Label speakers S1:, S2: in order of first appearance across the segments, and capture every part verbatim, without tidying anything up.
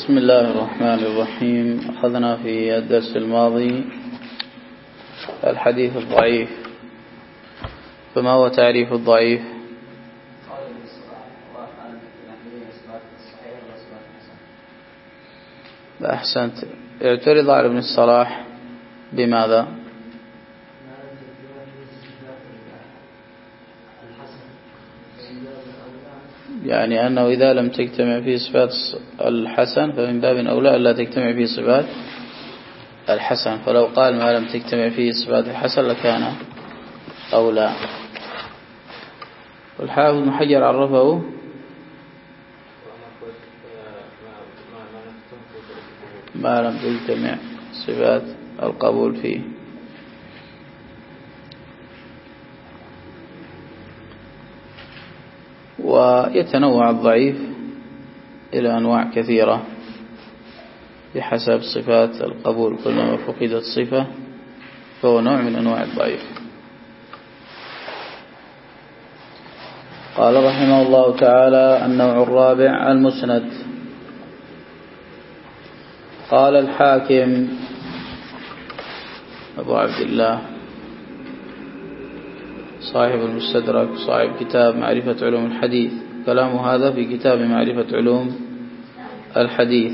S1: بسم الله الرحمن الرحيم. أخذنا في الدرس الماضي الحديث الضعيف، فما هو تعريف الضعيف؟ أحسنت. اعترض على ابن الصلاح بماذا؟ يعني أنه إذا لم تجتمع فيه صفات الحسن فمن باب أولى ألا تجتمع فيه صفات الحسن، فلو قال ما لم تجتمع فيه صفات الحسن لكان أولى. والحافظ ابن حجر عرفه ما لم تجتمع صفات القبول فيه. ويتنوع الضعيف إلى أنواع كثيرة بحسب صفات القبول، كلما فقدت صفة فهو نوع من أنواع الضعيف. قال رحمه الله تعالى: النوع الرابع المسند. قال الحاكم أبو عبد الله صاحب المستدرك صاحب كتاب معرفة علوم الحديث، كلام هذا في كتاب معرفة علوم الحديث.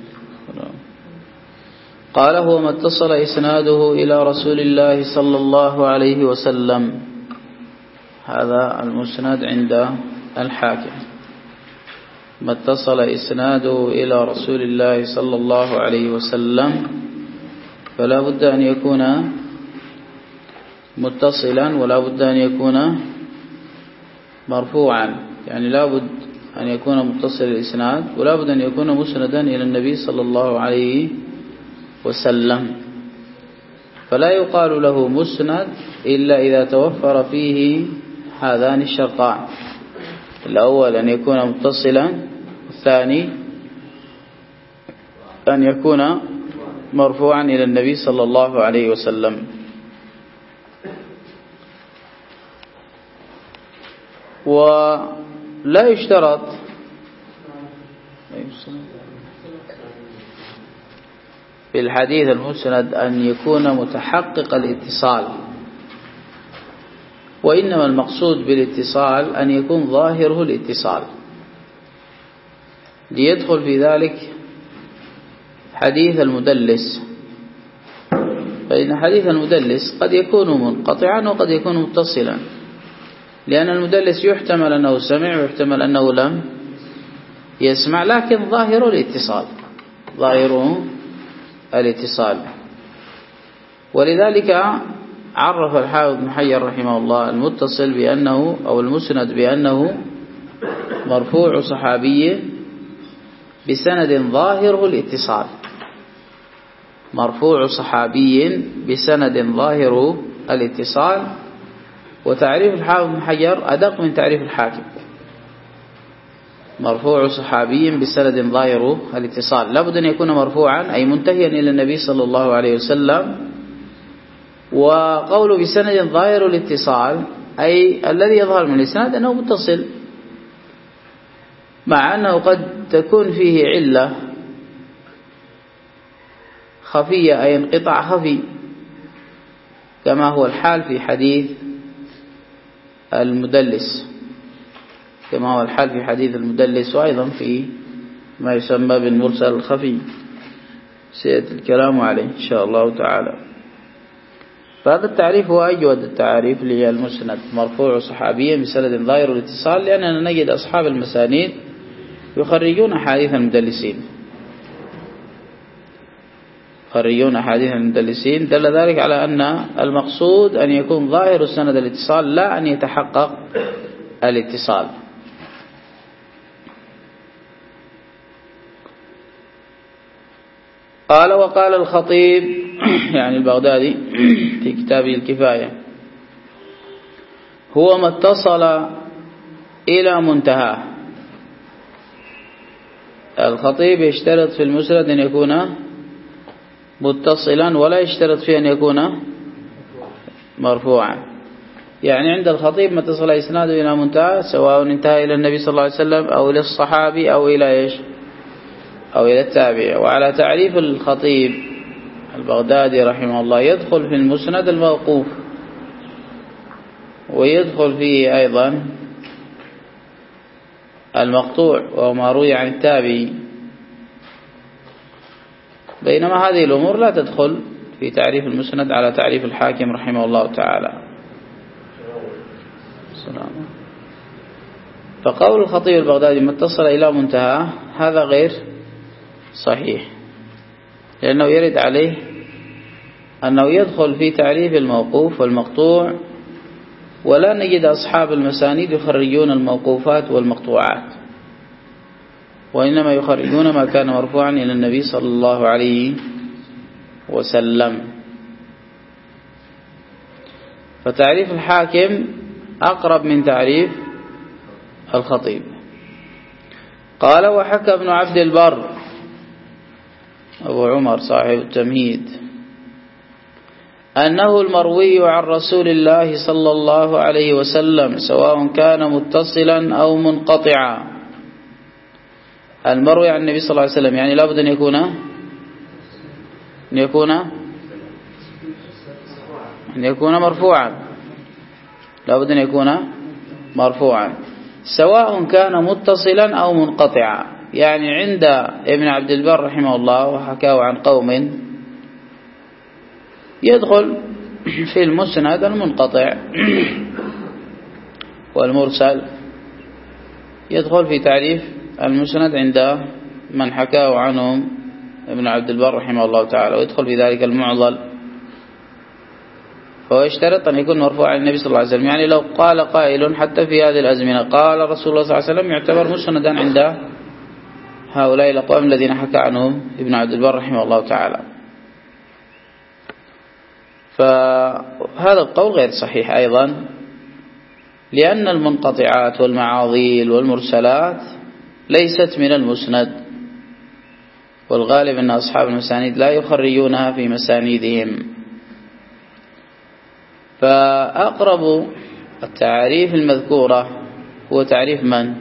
S1: قال: هو ما اتصل إسناده إلى رسول الله صلى الله عليه وسلم. هذا المسند عند الحاكم، ما اتصل إسناده إلى رسول الله صلى الله عليه وسلم، فلا بد أن يكون متصلا ولا بد أن يكون مرفوعا، يعني لا بد أن يكون متصل الإسناد ولا بد أن يكون مسندا إلى النبي صلى الله عليه وسلم. فلا يقال له مسند إلا إذا توفر فيه هذان الشرطان: الأول أن يكون متصلا، الثاني أن يكون مرفوعا إلى النبي صلى الله عليه وسلم. ولا يشترط في الحديث المسند أن يكون متحقق الاتصال، وإنما المقصود بالاتصال أن يكون ظاهره الاتصال، ليدخل في ذلك حديث المدلس. فإن حديث المدلس قد يكون منقطعا وقد يكون متصلا، لأن المدلس يحتمل أنه سمع ويحتمل أنه لم يسمع، لكن ظاهره الاتصال، ظاهره الاتصال. ولذلك عرف الحافظ ابن حجر رحمه الله المتصل بأنه أو المسند بأنه مرفوع صحابي بسند ظاهره الاتصال، مرفوع صحابي بسند ظاهره الاتصال. وتعريف الحافظ ابن حجر أدق من تعريف الحاكم: مرفوع صحابي بسند ظاهره الاتصال، لابد أن يكون مرفوعا أي منتهيا إلى النبي صلى الله عليه وسلم. وقوله بسند ظاهر الاتصال أي الذي يظهر من الإسناد أنه متصل، مع أنه قد تكون فيه علة خفية أي انقطاع خفي، كما هو الحال في حديث المدلس كما هو الحال في حديث المدلس وأيضا في ما يسمى بالمرسل الخفي، سيأتي الكلام عليه إن شاء الله تعالى. فهذا التعريف هو أجود التعريف للمسند: مرفوع صحابيا بسند ظاهر الاتصال، لأننا نجد أصحاب المسانيد يخرجون حديث المدلسين يخرجون حديث المدلسين دل ذلك على أن المقصود أن يكون ظاهر السند الاتصال، لا أن يتحقق الاتصال. قال: وقال الخطيب يعني البغدادي في كتابه الكفاية: هو ما اتصل إلى منتهى. الخطيب يشترط في المسند أن يكون متصلا ولا يشترط فيه أن يكون مرفوعا. يعني عند الخطيب ما اتصل إسناده إلى منتهى، سواء انتهى إلى النبي صلى الله عليه وسلم أو إلى الصحابي أو إلى إيش أو إلى التابع. وعلى تعريف الخطيب البغدادي رحمه الله يدخل في المسند الموقوف، ويدخل فيه أيضا المقطوع وما روي عن التابعي، بينما هذه الأمور لا تدخل في تعريف المسند على تعريف الحاكم رحمه الله تعالى. السلام. فقول الخطيب البغدادي متصل إلى منتهى هذا غير صحيح، لأنه يرد عليه أنه يدخل في تعريف الموقوف والمقطوع، ولا نجد أصحاب المسانيد يخرجون الموقوفات والمقطوعات، وإنما يخرجون ما كان مرفوعا إلى النبي صلى الله عليه وسلم. فتعريف الحاكم أقرب من تعريف الخطيب. قال: وحكى ابن عبد البر أبو عمر صاحب التمهيد أنه المروي عن رسول الله صلى الله عليه وسلم سواء كان متصلا أو منقطعا. المروي عن النبي صلى الله عليه وسلم يعني لابد أن يكون أن يكون أن يكون مرفوعا، لابد أن يكون مرفوعا سواء كان متصلا أو منقطعا. يعني عند ابن عبد البر رحمه الله وحكاه عن قوم يدخل في المسند المنقطع والمرسل، يدخل في تعريف المسند عند من حكاه عنهم ابن عبد البر رحمه الله تعالى، ويدخل في ذلك المعضل. فهو يشترط أن يكون مرفوعا للنبي صلى الله عليه وسلم. يعني لو قال قائل حتى في هذه الأزمنة قال رسول الله صلى الله عليه وسلم يعتبر مسندا عند هؤلاء الأقوام الذين حكى عنهم ابن عبد البر رحمه الله تعالى. فهذا القول غير صحيح أيضا، لأن المنقطعات والمعاضيل والمرسلات ليست من المسند، والغالب أن أصحاب المسانيد لا يخرجونها في مسانيدهم. فأقرب التعريف المذكورة هو تعريف من؟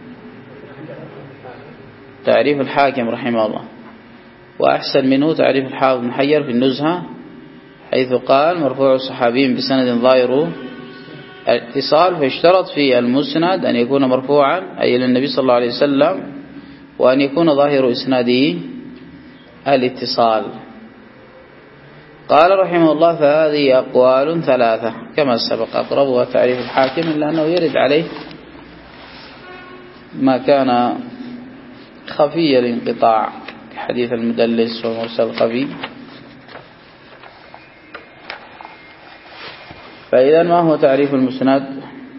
S1: تعريف الحاكم رحمه الله، وأحسن منه تعريف الحافظ بن حجر في النزهة، حيث قال مرفوع الصحابي بسند ظاهره الاتصال، فاشترط في المسند أن يكون مرفوعا أي إلى النبي صلى الله عليه وسلم، وأن يكون ظاهر إسناده الاتصال. قال رحمه الله: فهذه أقوال ثلاثة كما سبق، أقربها تعريف الحاكم إلا أنه يرد عليه ما كان خفي الانقطاع كحديث المدلس والمرسل الخفي. فإذا ما هو تعريف المسند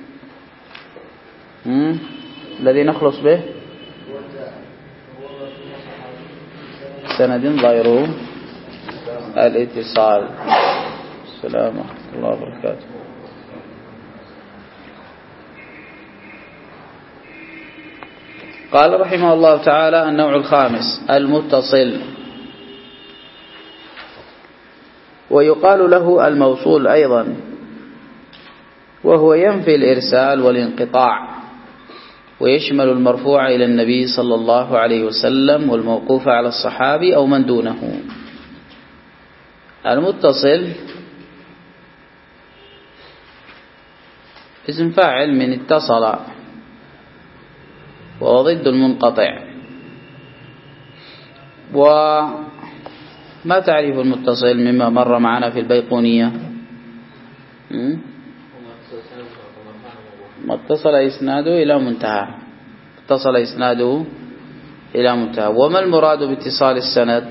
S1: الذي نخلص به؟ سند ظاهره الاتصال. السلام ورحمة الله وبركاته. قال رحمه الله تعالى: النوع الخامس المتصل، ويقال له الموصول أيضا، وهو ينفي الإرسال والانقطاع، ويشمل المرفوع إلى النبي صلى الله عليه وسلم والموقوف على الصحابي أو من دونه. المتصل اسم فاعل من اتصل، وضد المنقطع. وما تعريف المتصل مما مر معنا في البيقونية؟ ما اتصل إسناده إلى منتهى، اتصل إسناده إلى منتهى. وما المراد باتصال السند؟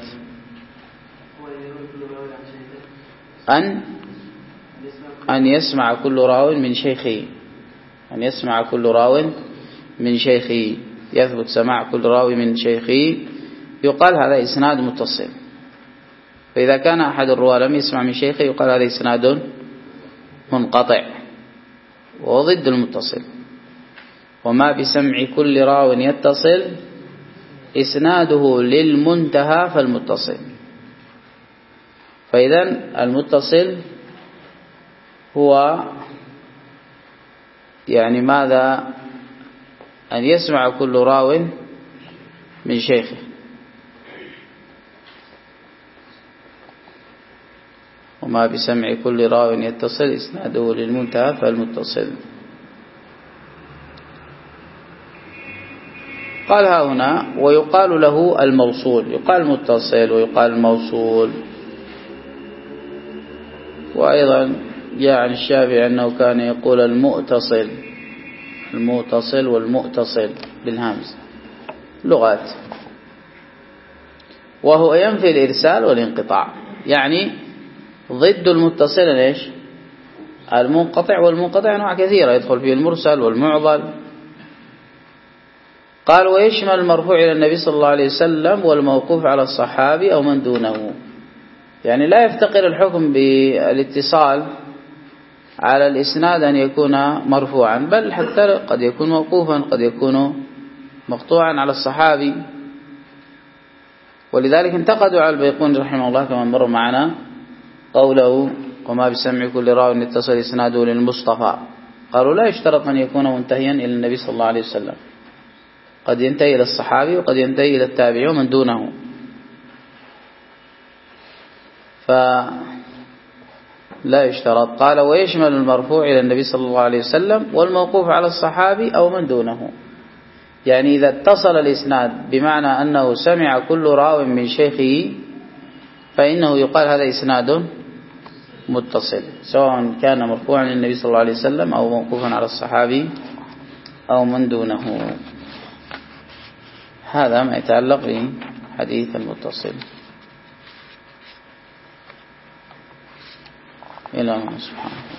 S1: أن أن يسمع كل راو من شيخه، أن يسمع كل راو من شيخه، يثبت سماع كل راوي من شيخه، يقال هذا إسناد متصل. فإذا كان أحد الرواة لم يسمع من شيخه يقال هذا إسناد منقطع، وضد المتصل. وما بسمع كل راو يتصل إسناده للمنتهى فالمتصل. فإذا المتصل هو يعني ماذا؟ أن يسمع كل راو من شيخه، وما بسمع كل راو يتصل إسناده للمنتهى فالمتصل. قال ها هنا ويقال له الموصول، يقال متصل ويقال الموصول. وأيضا جاء عن الشافعي أنه كان يقول المؤتصل، المؤتصل والمؤتصل بالهمز لغات. وهو ينفي الإرسال والانقطاع، يعني ضد المتصل ايش؟ المنقطع، والمنقطع أنواع كثيرة يدخل فيه المرسل والمعضل. قال ويشمل المرفوع إلى النبي صلى الله عليه وسلم والموقوف على الصحابي أو من دونه، يعني لا يفتقر الحكم بالاتصال على الإسناد أن يكون مرفوعا، بل حتى قد يكون موقوفا، قد يكون مقطوعا على الصحابي. ولذلك انتقدوا على البيقوني رحمه الله كما مر معنا قوله وما بسمع كل راو يتصل إسناده للمصطفى، قالوا لا يشترط أن يكون منتهيا إلى النبي صلى الله عليه وسلم، قد ينتهي إلى الصحابي وقد ينتهي إلى التابعي ومن دونه. فلا يشترط. قال ويشمل المرفوع إلى النبي صلى الله عليه وسلم والموقوف على الصحابي أو من دونه، يعني إذا اتصل الإسناد بمعنى أنه سمع كل راو من شيخه فإنه يقال هذا إسناد متصل، سواء كان مرفوعا للنبي صلى الله عليه وسلم أو موقوفا على الصحابي أو من دونه. هذا ما يتعلق بحديث المتصل. إلى الله سبحانه.